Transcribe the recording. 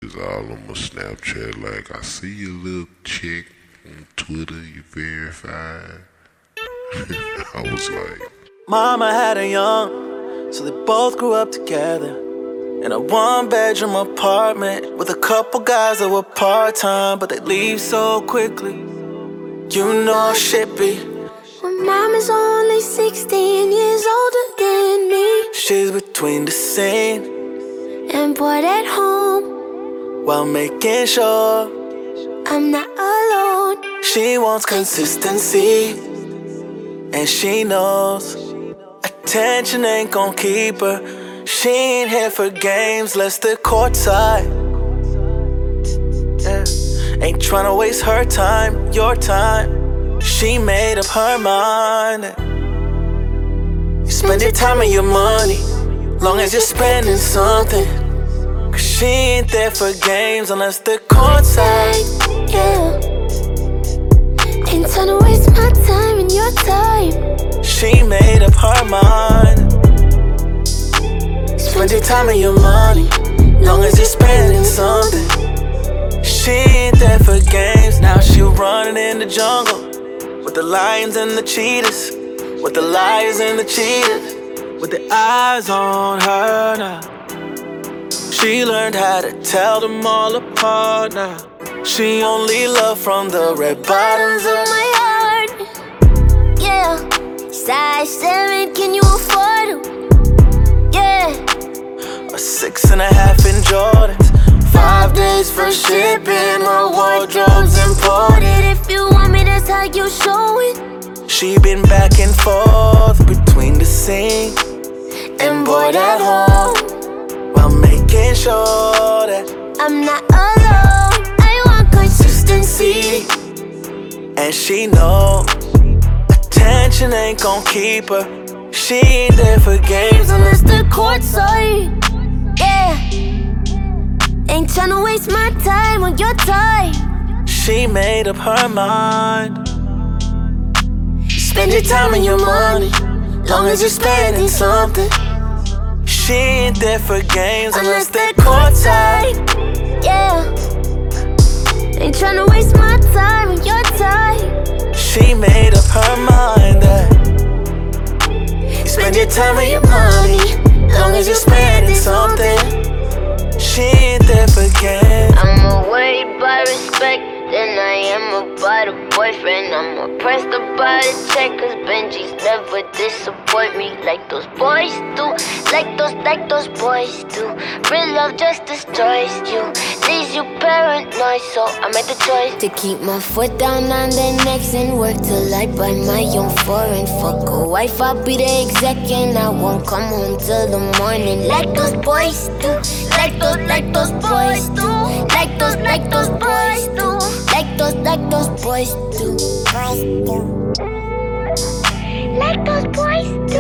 messages all on my Snapchat like, I see your little chick on Twitter, you verified. I was like, Mama had her young, so they both grew up together in a one-bedroom apartment with a couple guys that were part-time, but they leave so quickly. You know shit be. When mama's only 16 years older than me, She's between the scene and bored at home, while making sure I'm not alone. she wants consistency, and she knows attention ain't gon' keep her. She ain't here for games, less the courtside. Yeah. Ain't tryna waste her time, your time. She made up her mind. You spend your time and your money, long as you're spending something. Cause she ain't there for games unless the courtside. Yeah, ain't tryna waste my time and your time. She made up her mind. Spend your time and your money, long as you're spending something. She ain't there for games. Now she running in the jungle with the lions and the cheetahs, with the lions and the cheetahs, with the eyes on her now. She learned how to tell them all apart now. She only love from the red bottoms of my heart. Yeah, size 7, can you afford them? Yeah, a 6.5 in Jordans, 5 days for shipping. Her wardrobe's imported. if you want me, that's how you show it. She been back and forth between the scene and bored at home, while making sure that I'm not alone. I want consistency, and she know attention ain't gon' keep her. She ain't there for games unless the courtside. Yeah, ain't tryna waste my time on your time. She made up her mind. Spend your time and your money, long as you're spending something. She ain't there for games unless they're courtside. Yeah, ain't tryna waste my time on your time. She made up her mind that spend your time and your money, long as you're spending something. She ain't there for games. I'm more worried about respect than I am about a boyfriend. I'm more pressed about a check, cause Benjis never disappoint me like those boys do. Like those boys do. Real love just destroys you, leaves you paranoid, so I made the choice to keep my foot down on their necks and work till I buy my own foreign. Fuck a wife, I'll be the exec and I won't come home till the morning. Like those boys do. Like those boys do. Like those boys do. Like those boys do. Like those boys do.